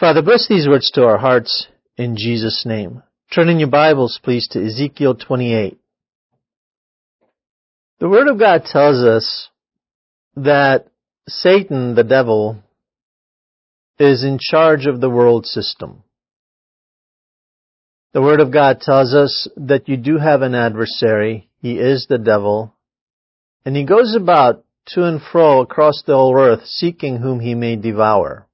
Father, bless these words to our hearts in Jesus' name. Turn in your Bibles, please, to Ezekiel 28. The Word of God tells us that Satan, the devil, is in charge of the world system. The Word of God tells us that you do have an adversary. He is the devil. And he goes about to and fro across the whole earth, seeking whom he may devour.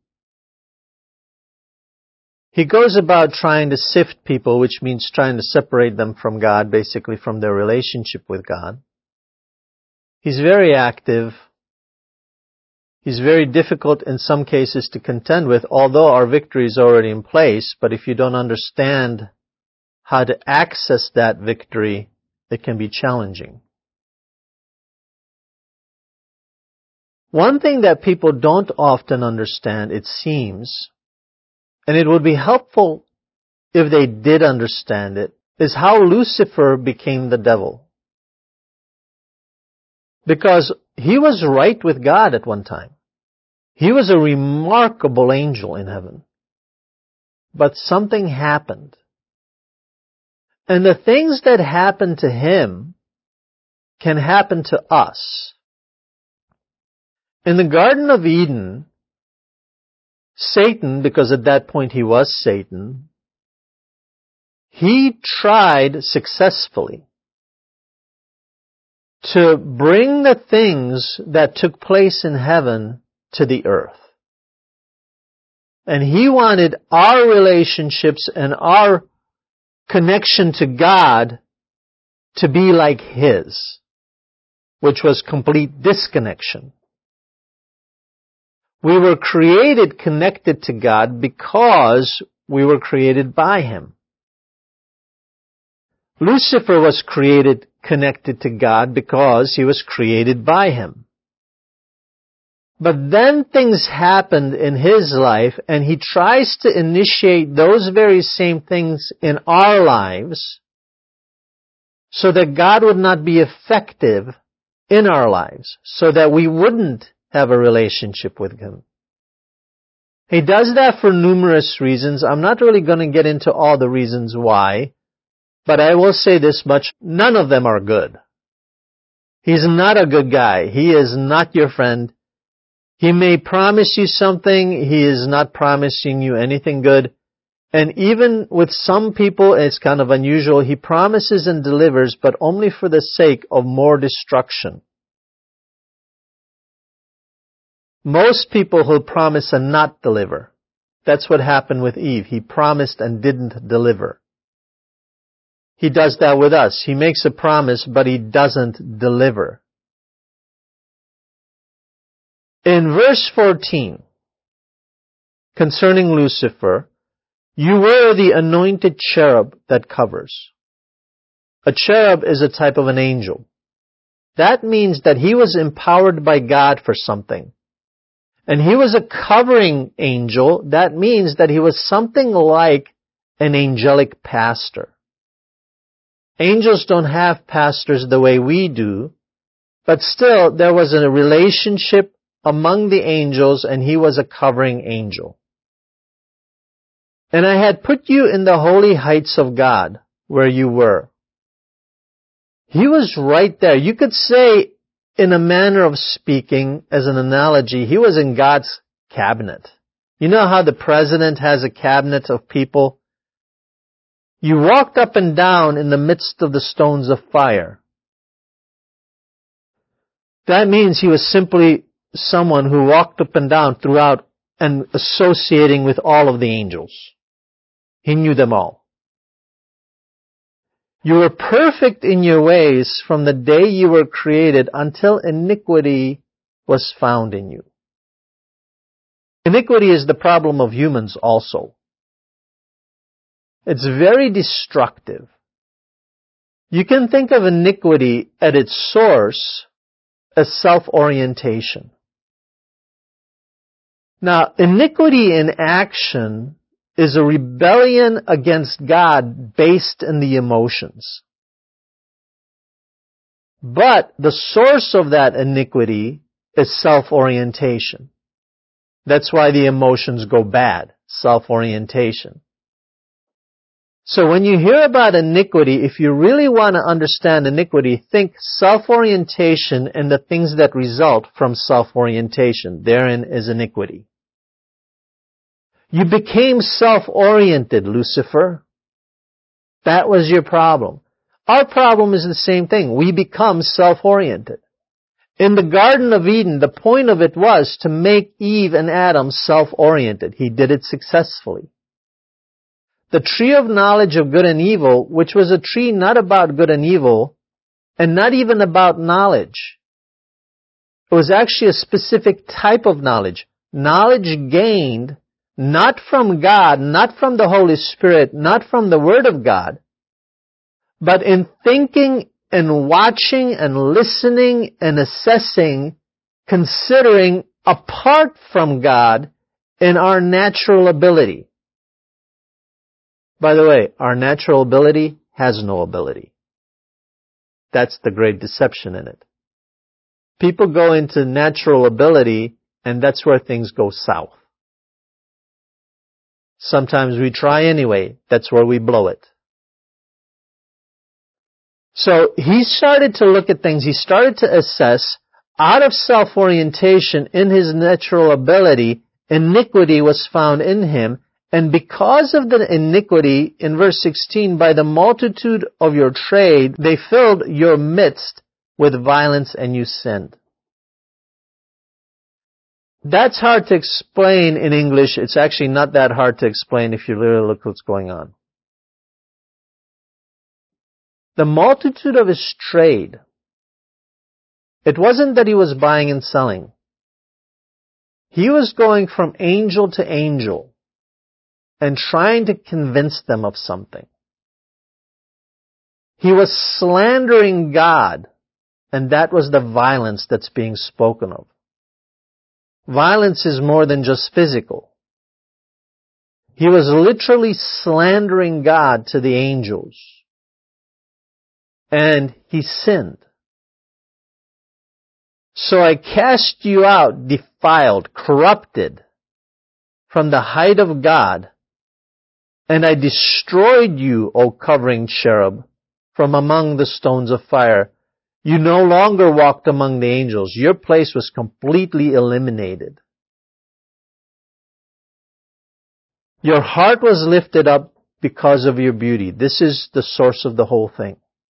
He goes about trying to sift people, which means trying to separate them from God, basically from their relationship with God. He's very active. He's very difficult in some cases to contend with, although our victory is already in place. But if you don't understand how to access that victory, it can be challenging. One thing that people don't often understand, it seems, and it would be helpful if they did understand it, is how Lucifer became the devil. Because he was right with God at one time. He was a remarkable angel in heaven. But something happened. And the things that happened to him can happen to us. In the Garden of Eden, Satan, because at that point he was Satan, he tried successfully to bring the things that took place in heaven to the earth. And he wanted our relationships and our connection to God to be like his, which was complete disconnection. We were created connected to God because we were created by him. Lucifer was created connected to God because he was created by him. But then things happened in his life, and he tries to initiate those very same things in our lives so that God would not be effective in our lives, so that we wouldn't have a relationship with him. He does that for numerous reasons. I'm not really going to get into all the reasons why, but I will say this much: none of them are good. He's not a good guy. He is not your friend. He may promise you something. He is not promising you anything good. And even with some people, it's kind of unusual. He promises and delivers, but only for the sake of more destruction. Most people will promise and not deliver. That's what happened with Eve. He promised and didn't deliver. He does that with us. He makes a promise, but he doesn't deliver. In verse 14, concerning Lucifer, you were the anointed cherub that covers. A cherub is a type of an angel. That means that he was empowered by God for something. And he was a covering angel. That means that he was something like an angelic pastor. Angels don't have pastors the way we do, but still there was a relationship among the angels, and he was a covering angel. And I had put you in the holy heights of God, where you were. He was right there. You could say, in a manner of speaking, as an analogy, he was in God's cabinet. You know how the president has a cabinet of people? You walked up and down in the midst of the stones of fire. That means he was simply someone who walked up and down throughout and associating with all of the angels. He knew them all. You were perfect in your ways from the day you were created until iniquity was found in you. Iniquity is the problem of humans also. It's very destructive. You can think of iniquity at its source as self-orientation. Now, iniquity in action is a rebellion against God based in the emotions. But the source of that iniquity is self-orientation. That's why the emotions go bad. self-orientation. So when you hear about iniquity, if you really want to understand iniquity, think self-orientation and the things that result from self-orientation. Therein is iniquity. You became self-oriented, Lucifer. That was your problem. Our problem is the same thing. We become self-oriented. In the Garden of Eden, the point of it was to make Eve and Adam self-oriented. He did it successfully. The tree of knowledge of good and evil, which was a tree not about good and evil, and not even about knowledge. It was actually a specific type of knowledge. Knowledge gained not from God, not from the Holy Spirit, not from the Word of God, but in thinking and watching and listening and assessing, considering apart from God in our natural ability. By the way, our natural ability has no ability. That's the great deception in it. People go into natural ability, and that's where things go south. Sometimes we try anyway. That's where we blow it. So he started to look at things. He started to assess, out of self-orientation in his natural ability, iniquity was found in him. And because of the iniquity, in verse 16, by the multitude of your trade, they filled your midst with violence and you sinned. That's hard to explain in English. It's actually not that hard to explain if you really look what's going on. The multitude of his trade, it wasn't that he was buying and selling. He was going from angel to angel and trying to convince them of something. He was slandering God, and that was the violence that's being spoken of. Violence is more than just physical. He was literally slandering God to the angels. And he sinned. So I cast you out, defiled, corrupted, from the height of God, and I destroyed you, O covering cherub, from among the stones of fire. You no longer walked among the angels. Your place was completely eliminated. Your heart was lifted up because of your beauty. This is the source of the whole thing.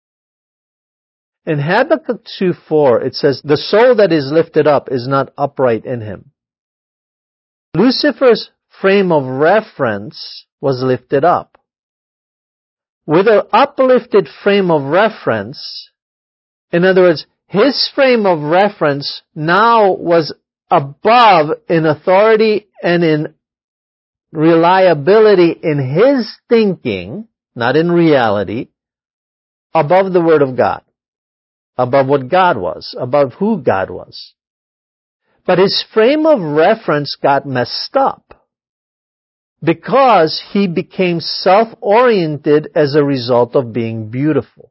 In Habakkuk 2:4, it says, the soul that is lifted up is not upright in him. Lucifer's frame of reference was lifted up. With an uplifted frame of reference, in other words, his frame of reference now was above in authority and in reliability in his thinking, not in reality, above the Word of God, above what God was, above who God was. But his frame of reference got messed up because he became self-oriented as a result of being beautiful.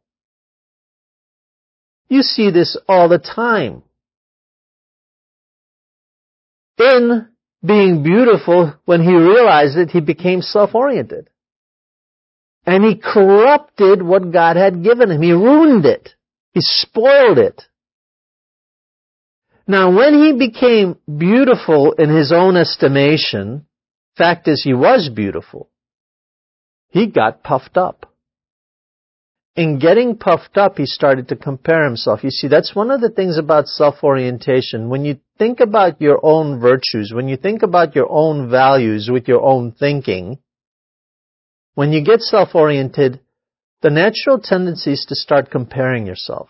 You see this all the time. In being beautiful, when he realized it, he became self-oriented. And he corrupted what God had given him. He ruined it. He spoiled it. Now, when he became beautiful in his own estimation, fact is he was beautiful, he got puffed up. In getting puffed up, he started to compare himself. You see, that's one of the things about self-orientation. When you think about your own virtues, when you think about your own values with your own thinking, when you get self-oriented, the natural tendency is to start comparing yourself.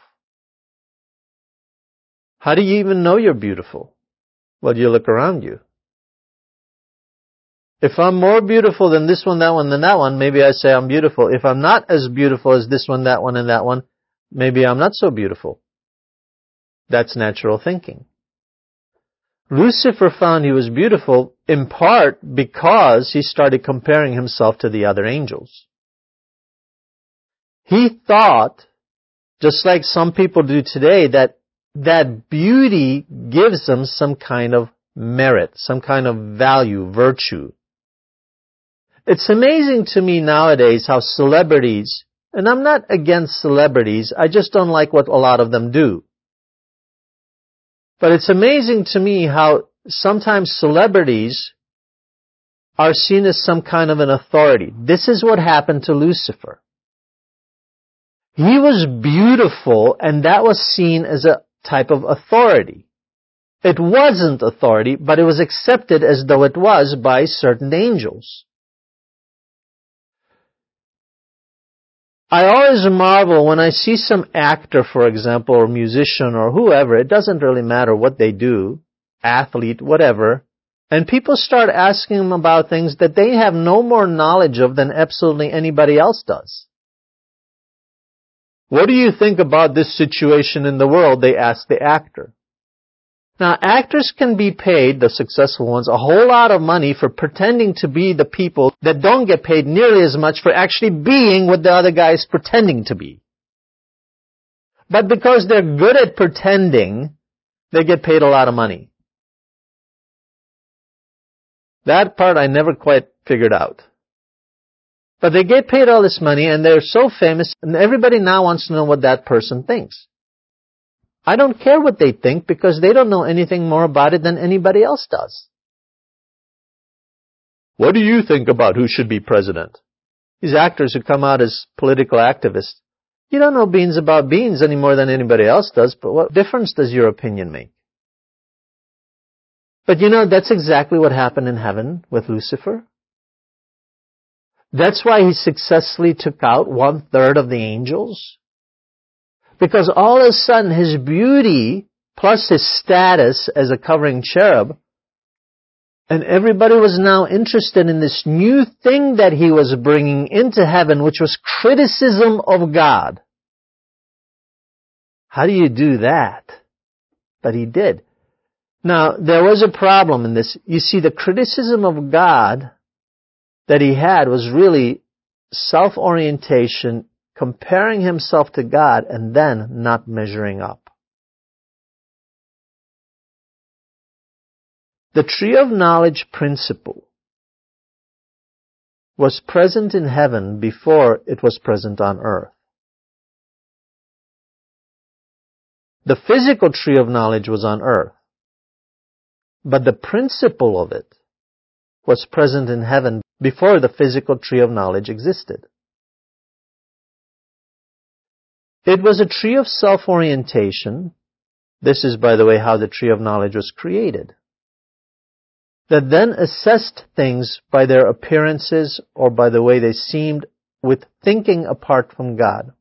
How do you even know you're beautiful? Well, you look around you. If I'm more beautiful than this one, that one, than that one, maybe I say I'm beautiful. If I'm not as beautiful as this one, and that one, maybe I'm not so beautiful. That's natural thinking. Lucifer found he was beautiful in part because he started comparing himself to the other angels. He thought, just like some people do today, that beauty gives them some kind of merit, some kind of value, virtue. It's amazing to me nowadays how celebrities, and I'm not against celebrities, I just don't like what a lot of them do. But it's amazing to me how sometimes celebrities are seen as some kind of an authority. This is what happened to Lucifer. He was beautiful, and that was seen as a type of authority. It wasn't authority, but it was accepted as though it was by certain angels. I always marvel when I see some actor, for example, or musician or whoever, it doesn't really matter what they do, athlete, whatever, and people start asking them about things that they have no more knowledge of than absolutely anybody else does. What do you think about this situation in the world? They ask the actor. Now, actors can be paid, the successful ones, a whole lot of money for pretending to be the people that don't get paid nearly as much for actually being what the other guy is pretending to be. But because they're good at pretending, they get paid a lot of money. That part I never quite figured out. But they get paid all this money and they're so famous and everybody now wants to know what that person thinks. I don't care what they think because they don't know anything more about it than anybody else does. What do you think about who should be president? These actors who come out as political activists, you don't know beans about beans any more than anybody else does, but what difference does your opinion make? But you know, that's exactly what happened in heaven with Lucifer. That's why he successfully took out 1/3 of the angels. Because all of a sudden his beauty, plus his status as a covering cherub, and everybody was now interested in this new thing that he was bringing into heaven, which was criticism of God. How do you do that? But he did. Now, there was a problem in this. You see, the criticism of God that he had was really self-orientation, comparing himself to God, and then not measuring up. The tree of knowledge principle was present in heaven before it was present on earth. The physical tree of knowledge was on earth, but the principle of it was present in heaven before the physical tree of knowledge existed. It was a tree of self-orientation. This is, by the way, how the tree of knowledge was created. That then assessed things by their appearances or by the way they seemed with thinking apart from God.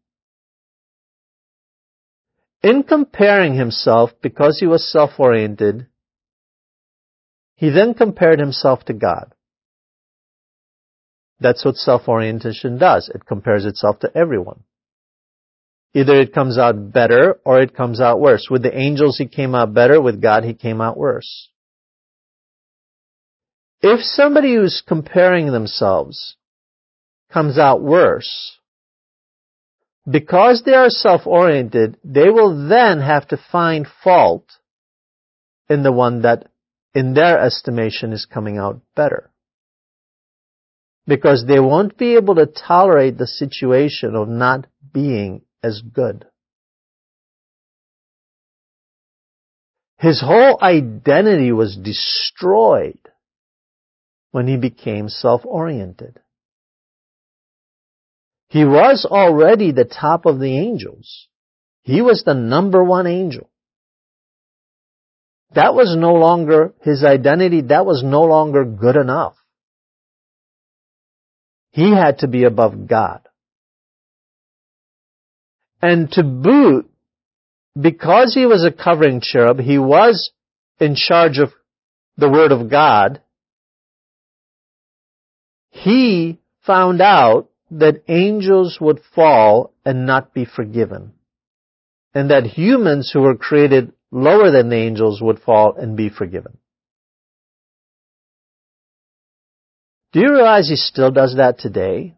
In comparing himself, because he was self-oriented, he then compared himself to God. That's what self-orientation does. It compares itself to everyone. Either it comes out better or it comes out worse. With the angels, he came out better. With God, he came out worse. If somebody who's comparing themselves comes out worse, because they are self-oriented, they will then have to find fault in the one that, in their estimation, is coming out better. Because they won't be able to tolerate the situation of not being as good. His whole identity was destroyed when he became self-oriented. He was already the top of the angels. He was the number one angel. That was no longer his identity. That was no longer good enough. He had to be above God. And to boot, because he was a covering cherub, he was in charge of the Word of God. He found out that angels would fall and not be forgiven. And that humans who were created lower than the angels would fall and be forgiven. Do you realize he still does that today?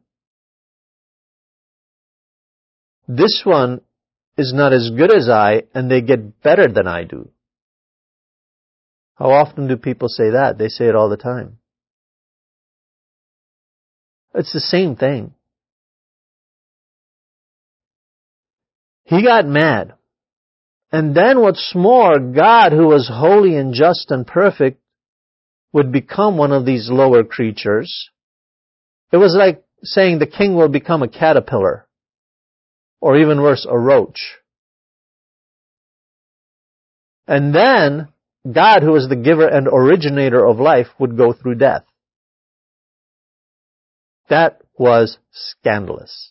This one is not as good as I, and they get better than I do. How often do people say that? They say it all the time. It's the same thing. He got mad. And then what's more, God, who was holy and just and perfect, would become one of these lower creatures. It was like saying the king will become a caterpillar, or even worse, a roach. And then God, who is the giver and originator of life, would go through death. That was scandalous.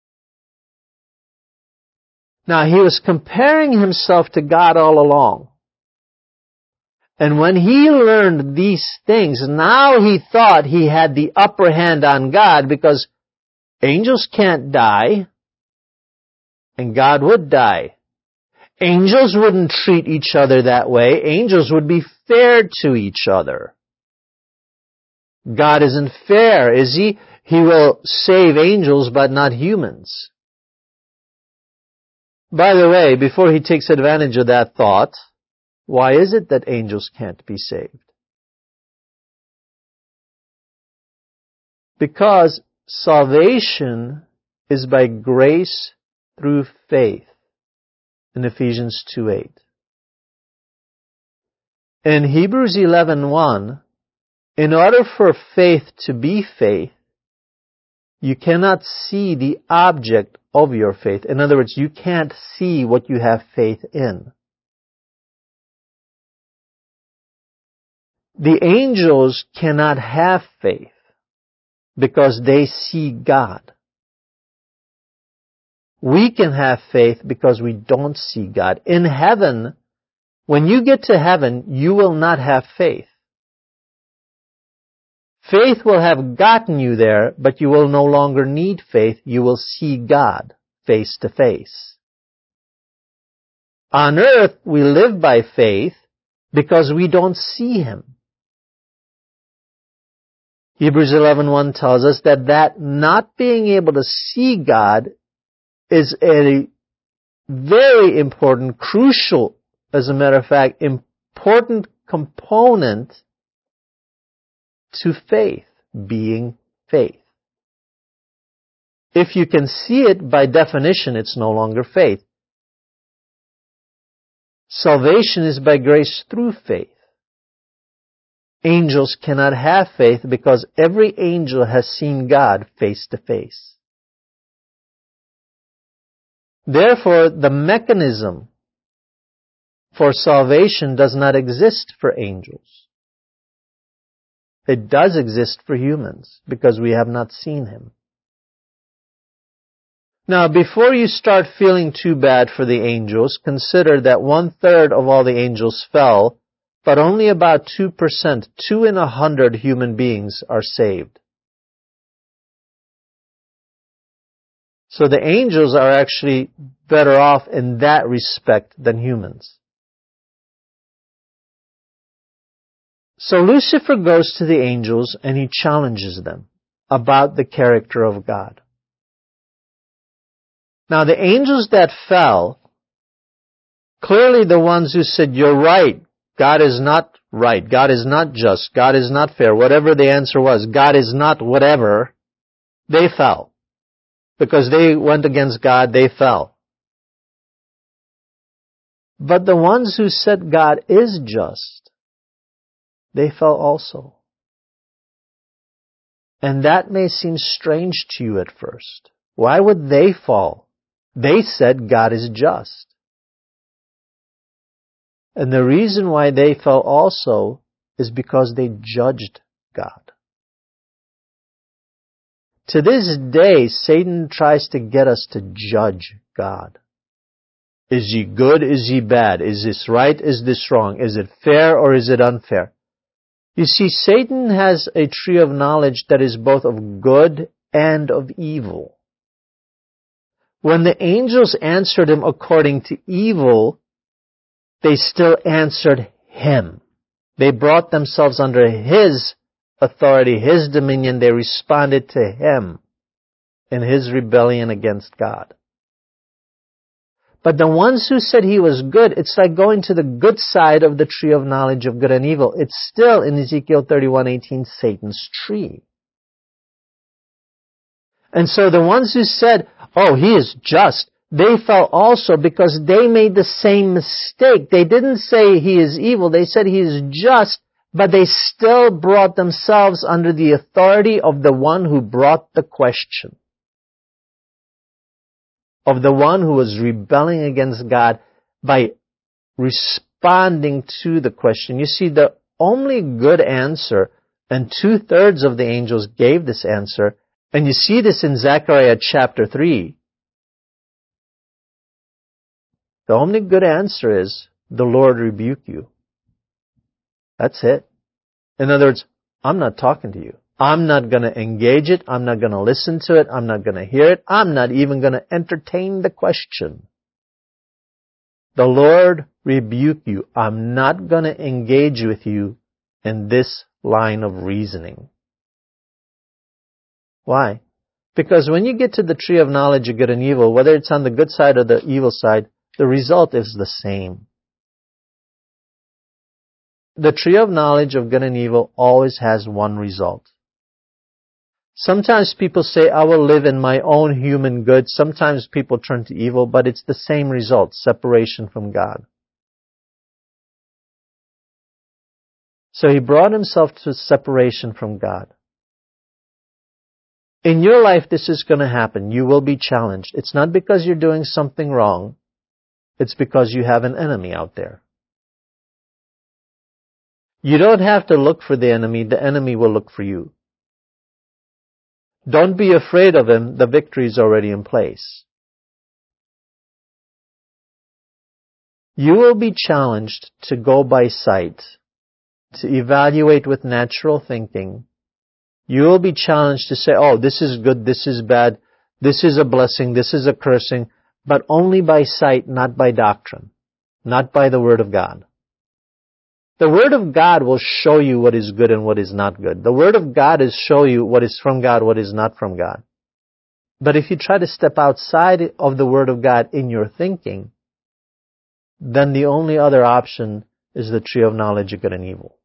Now, he was comparing himself to God all along. And when he learned these things, now he thought he had the upper hand on God, because angels can't die, and God would die. Angels wouldn't treat each other that way. Angels would be fair to each other. God isn't fair, is He? He will save angels, but not humans. By the way, before he takes advantage of that thought, why is it that angels can't be saved? Because salvation is by grace through faith in Ephesians 2:8. In Hebrews 11:1, in order for faith to be faith, you cannot see the object of your faith. In other words, you can't see what you have faith in. The angels cannot have faith because they see God. We can have faith because we don't see God. In heaven, when you get to heaven, you will not have faith. Faith will have gotten you there, but you will no longer need faith. You will see God face to face. On earth, we live by faith because we don't see Him. Hebrews 11:1 tells us that not being able to see God is a very important, crucial, as a matter of fact, important component to faith, being faith. If you can see it, by definition, it's no longer faith. Salvation is by grace through faith. Angels cannot have faith because every angel has seen God face to face. Therefore, the mechanism for salvation does not exist for angels. It does exist for humans because we have not seen Him. Now, before you start feeling too bad for the angels, consider that 1/3 of all the angels fell, but only about 2%, 2 in 100 human beings are saved. So the angels are actually better off in that respect than humans. So Lucifer goes to the angels and he challenges them about the character of God. Now the angels that fell, clearly the ones who said, "You're right, God is not right, God is not just, God is not fair," whatever the answer was, God is not whatever, they fell. Because they went against God, they fell. But the ones who said God is just, they fell also. And that may seem strange to you at first. Why would they fall? They said God is just. And the reason why they fell also is because they judged God. To this day, Satan tries to get us to judge God. Is He good? Is He bad? Is this right? Is this wrong? Is it fair or is it unfair? You see, Satan has a tree of knowledge that is both of good and of evil. When the angels answered him according to evil, they still answered him. They brought themselves under his authority, his dominion. They responded to him in his rebellion against God. But the ones who said he was good, it's like going to the good side of the tree of knowledge of good and evil. It's still, in Ezekiel 31:18, Satan's tree. And so the ones who said, oh, he is just, they fell also because they made the same mistake. They didn't say he is evil. They said he is just, but they still brought themselves under the authority of the one who brought the question, of the one who was rebelling against God by responding to the question. You see, the only good answer, and 2/3 of the angels gave this answer, and you see this in Zechariah chapter 3. The only good answer is, the Lord rebuke you. That's it. In other words, I'm not talking to you. I'm not going to engage it. I'm not going to listen to it. I'm not going to hear it. I'm not even going to entertain the question. The Lord rebuke you. I'm not going to engage with you in this line of reasoning. Why? Because when you get to the tree of knowledge of good and evil, whether it's on the good side or the evil side, the result is the same. The tree of knowledge of good and evil always has one result. Sometimes people say, I will live in my own human good. Sometimes people turn to evil, but it's the same result, separation from God. So he brought himself to separation from God. In your life, this is going to happen. You will be challenged. It's not because you're doing something wrong. It's because you have an enemy out there. You don't have to look for the enemy will look for you. Don't be afraid of him, the victory is already in place. You will be challenged to go by sight, to evaluate with natural thinking. You will be challenged to say, oh, this is good, this is bad, this is a blessing, this is a cursing, but only by sight, not by doctrine, not by the Word of God. The Word of God will show you what is good and what is not good. The Word of God is show you what is from God, what is not from God. But if you try to step outside of the Word of God in your thinking, then the only other option is the tree of knowledge of good and evil.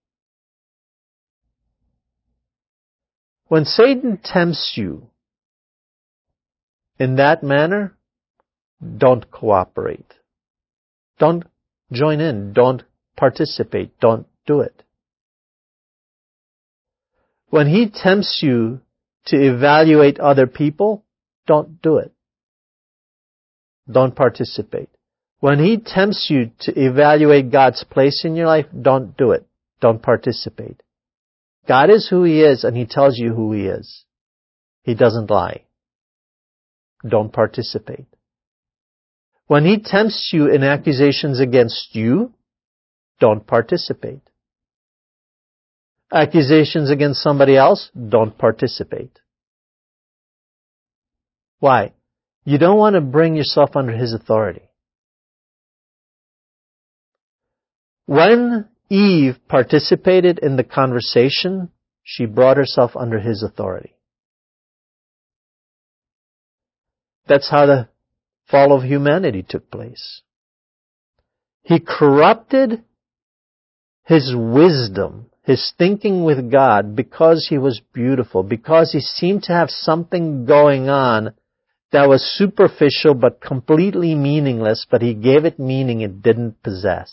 When Satan tempts you in that manner, don't cooperate. Don't join in. Don't participate. Don't do it. When he tempts you to evaluate other people, don't do it. Don't participate. When he tempts you to evaluate God's place in your life, don't do it. Don't participate. God is who he is, and he tells you who he is. He doesn't lie. Don't participate. When he tempts you in accusations against you, don't participate. Accusations against somebody else, don't participate. Why? You don't want to bring yourself under his authority. When Eve participated in the conversation, she brought herself under his authority. That's how the fall of humanity took place. He corrupted his wisdom, his thinking with God, because he was beautiful, because he seemed to have something going on that was superficial but completely meaningless, but he gave it meaning it didn't possess.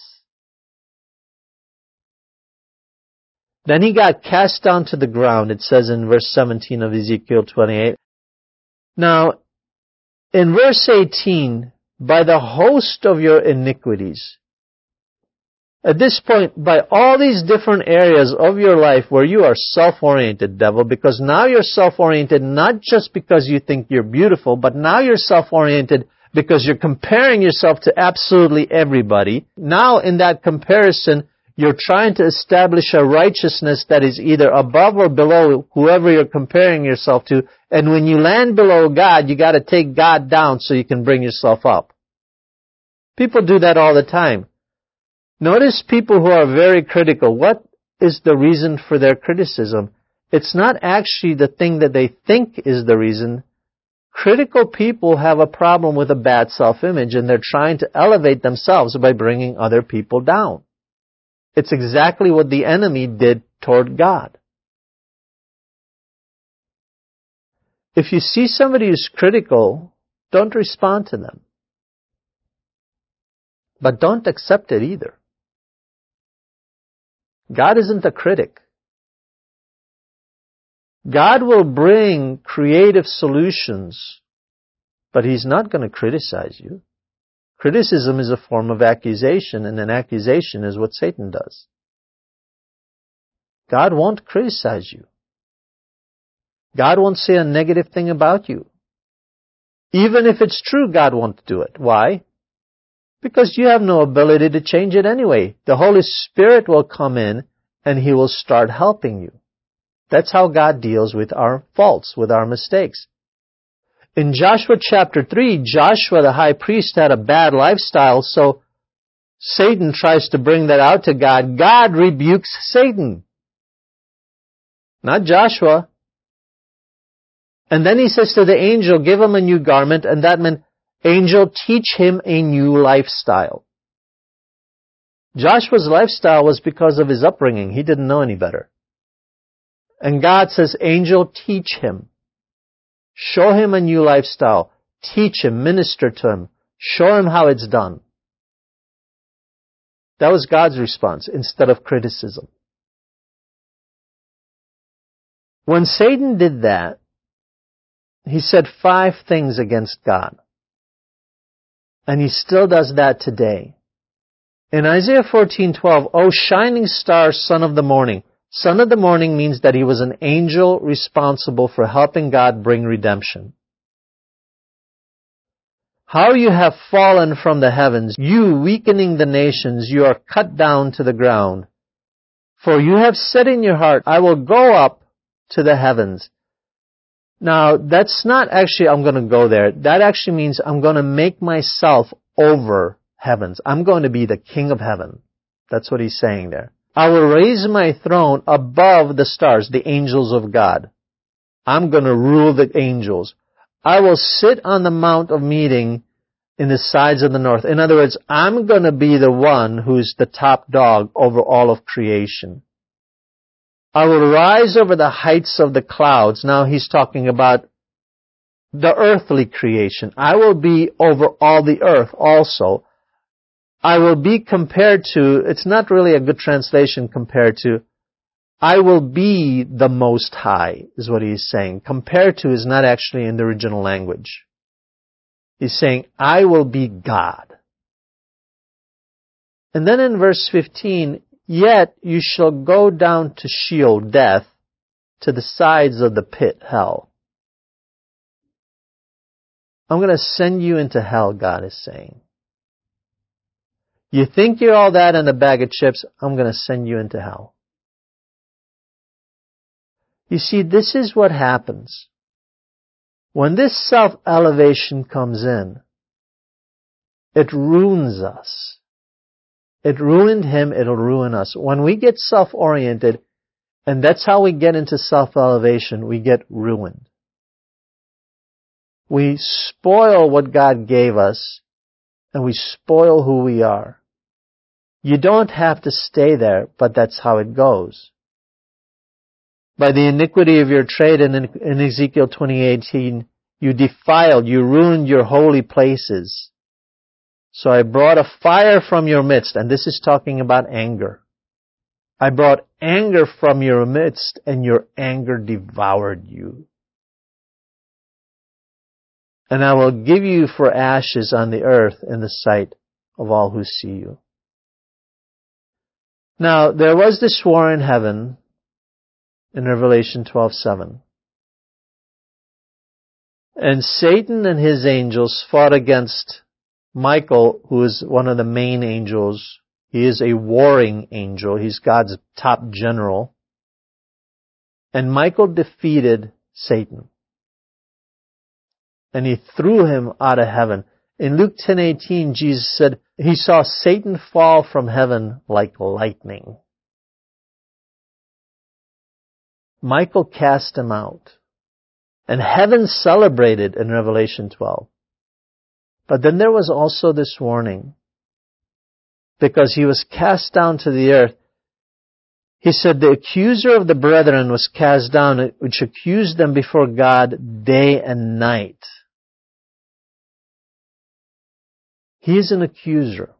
Then he got cast down to the ground, it says in verse 17 of Ezekiel 28. Now, in verse 18, by the host of your iniquities. At this point, by all these different areas of your life where you are self-oriented, devil, because now you're self-oriented not just because you think you're beautiful, but now you're self-oriented because you're comparing yourself to absolutely everybody. Now in that comparison, you're trying to establish a righteousness that is either above or below whoever you're comparing yourself to. And when you land below God, you got to take God down so you can bring yourself up. People do that all the time. Notice people who are very critical. What is the reason for their criticism? It's not actually the thing that they think is the reason. Critical people have a problem with a bad self-image, and they're trying to elevate themselves by bringing other people down. It's exactly what the enemy did toward God. If you see somebody who's critical, don't respond to them. But don't accept it either. God isn't a critic. God will bring creative solutions, but He's not going to criticize you. Criticism is a form of accusation, and an accusation is what Satan does. God won't criticize you. God won't say a negative thing about you. Even if it's true, God won't do it. Why? Because you have no ability to change it anyway. The Holy Spirit will come in and He will start helping you. That's how God deals with our faults, with our mistakes. In Joshua chapter 3, Joshua the high priest had a bad lifestyle, so Satan tries to bring that out to God. God rebukes Satan, not Joshua. And then He says to the angel, give him a new garment, and that meant, angel, teach him a new lifestyle. Joshua's lifestyle was because of his upbringing. He didn't know any better. And God says, angel, teach him. Show him a new lifestyle. Teach him, minister to him. Show him how it's done. That was God's response instead of criticism. When Satan did that, he said 5 things against God. And he still does that today. In Isaiah 14:12, O shining star, son of the morning. Son of the morning means that he was an angel responsible for helping God bring redemption. How you have fallen from the heavens, you weakening the nations, you are cut down to the ground. For you have said in your heart, I will go up to the heavens. Now, that's not actually, I'm going to go there. That actually means I'm going to make myself over heavens. I'm going to be the king of heaven. That's what he's saying there. I will raise my throne above the stars, the angels of God. I'm going to rule the angels. I will sit on the mount of meeting in the sides of the north. In other words, I'm going to be the one who's the top dog over all of creation. I will rise over the heights of the clouds. Now he's talking about the earthly creation. I will be over all the earth also. I will be compared to, it's not really a good translation compared to, I will be the Most High, is what he's saying. Compared to is not actually in the original language. He's saying, I will be God. And then in verse 15, yet you shall go down to Sheol, death, to the sides of the pit, hell. I'm going to send you into hell, God is saying. You think you're all that in a bag of chips, I'm going to send you into hell. You see, this is what happens. When this self-elevation comes in, it ruins us. It ruined him, it'll ruin us. When we get self-oriented, and that's how we get into self-elevation, we get ruined. We spoil what God gave us, and we spoil who we are. You don't have to stay there, but that's how it goes. By the iniquity of your trade, in Ezekiel 20:18, you defiled, you ruined your holy places. So I brought a fire from your midst, and this is talking about anger. I brought anger from your midst, and your anger devoured you. And I will give you for ashes on the earth in the sight of all who see you. Now, there was this war in heaven in Revelation 12:7. And Satan and his angels fought against Michael, who is one of the main angels. He is a warring angel. He's God's top general. And Michael defeated Satan. And he threw him out of heaven. In Luke 10:18, Jesus said, he saw Satan fall from heaven like lightning. Michael cast him out. And heaven celebrated in Revelation 12. But then there was also this warning. Because he was cast down to the earth, He said, the accuser of the brethren was cast down, which accused them before God day and night. He is an accuser.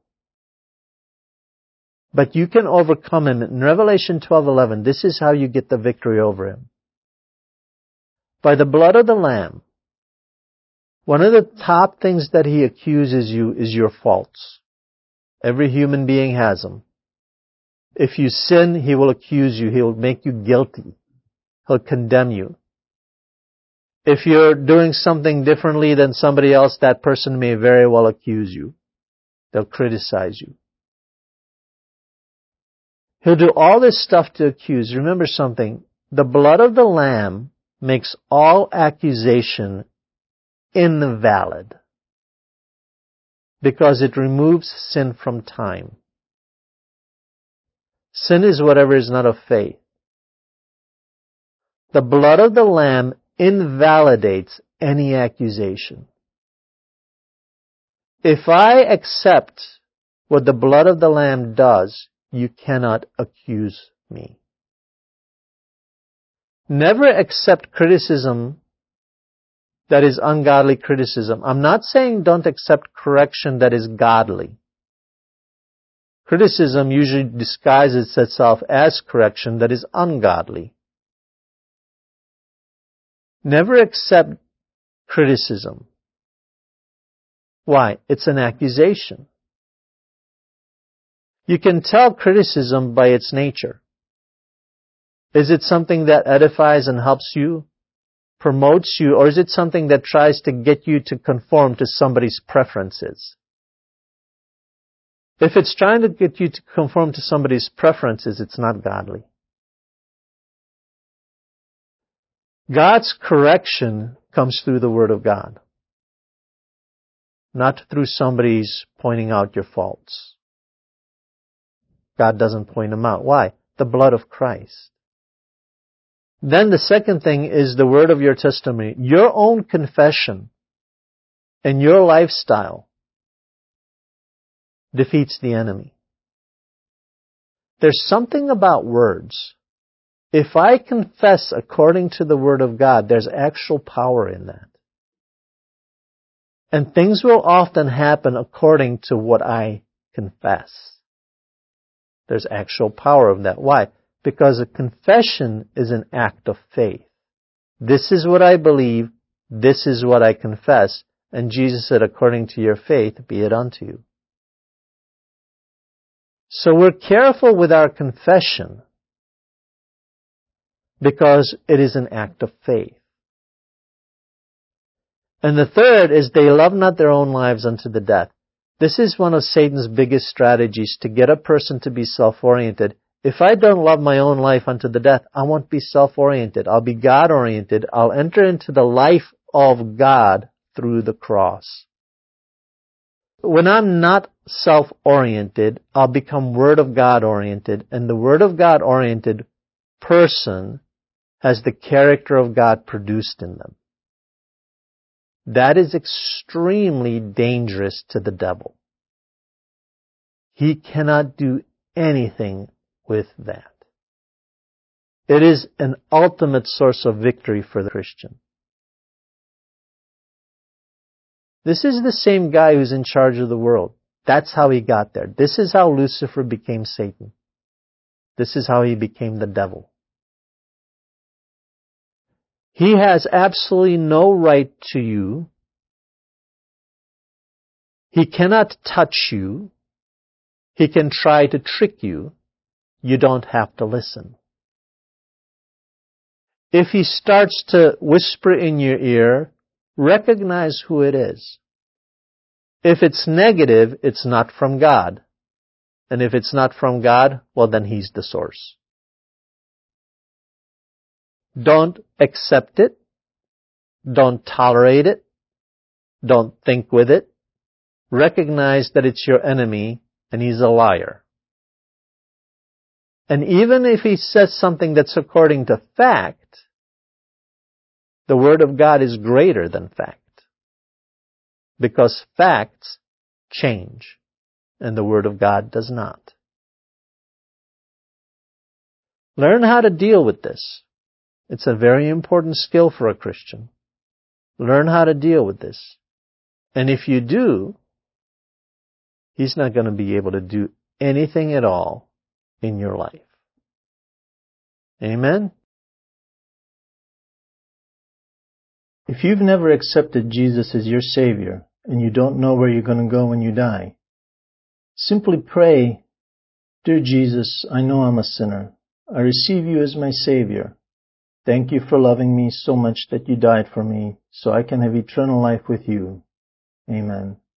But you can overcome him. In Revelation 12:11, this is how you get the victory over him. By the blood of the Lamb. One of the top things that he accuses you is your faults. Every human being has them. If you sin, he will accuse you. He will make you guilty. He'll condemn you. If you're doing something differently than somebody else, that person may very well accuse you. They'll criticize you. He'll do all this stuff to accuse. Remember something. The blood of the Lamb makes all accusation invalid because it removes sin from time. Sin is whatever is not of faith. The blood of the Lamb invalidates any accusation. If I accept what the blood of the Lamb does, you cannot accuse me. Never accept criticism that is ungodly criticism. I'm not saying don't accept correction that is godly. Criticism usually disguises itself as correction that is ungodly. Never accept criticism. Why? It's an accusation. You can tell criticism by its nature. Is it something that edifies and helps you, promotes you, or is it something that tries to get you to conform to somebody's preferences? If it's trying to get you to conform to somebody's preferences, it's not godly. God's correction comes through the Word of God, not through somebody's pointing out your faults. God doesn't point them out. Why? The blood of Christ. Then the second thing is the word of your testimony. Your own confession and your lifestyle defeats the enemy. There's something about words. If I confess according to the Word of God, there's actual power in that. And things will often happen according to what I confess. There's actual power in that. Why? Because a confession is an act of faith. This is what I believe. This is what I confess. And Jesus said, according to your faith, be it unto you. So we're careful with our confession because it is an act of faith. And the third is they love not their own lives unto the death. This is one of Satan's biggest strategies, to get a person to be self-oriented. If I don't love my own life unto the death, I won't be self-oriented. I'll be God-oriented. I'll enter into the life of God through the cross. When I'm not self-oriented, I'll become Word of God-oriented, and the Word of God-oriented person has the character of God produced in them. That is extremely dangerous to the devil. He cannot do anything with that. It is an ultimate source of victory for the Christian. This is the same guy who's in charge of the world. That's how he got there. This is how Lucifer became Satan. This is how he became the devil. He has absolutely no right to you. He cannot touch you. He can try to trick you. You don't have to listen. If he starts to whisper in your ear, recognize who it is. If it's negative, it's not from God. And if it's not from God, well, then he's the source. Don't accept it. Don't tolerate it. Don't think with it. Recognize that it's your enemy and he's a liar. And even if he says something that's according to fact, the Word of God is greater than fact. Because facts change, and the Word of God does not. Learn how to deal with this. It's a very important skill for a Christian. Learn how to deal with this. And if you do, He's not going to be able to do anything at all in your life. Amen? If you've never accepted Jesus as your Savior and you don't know where you're going to go when you die, simply pray, "Dear Jesus, I know I'm a sinner. I receive you as my Savior. Thank you for loving me so much that you died for me so I can have eternal life with you. Amen."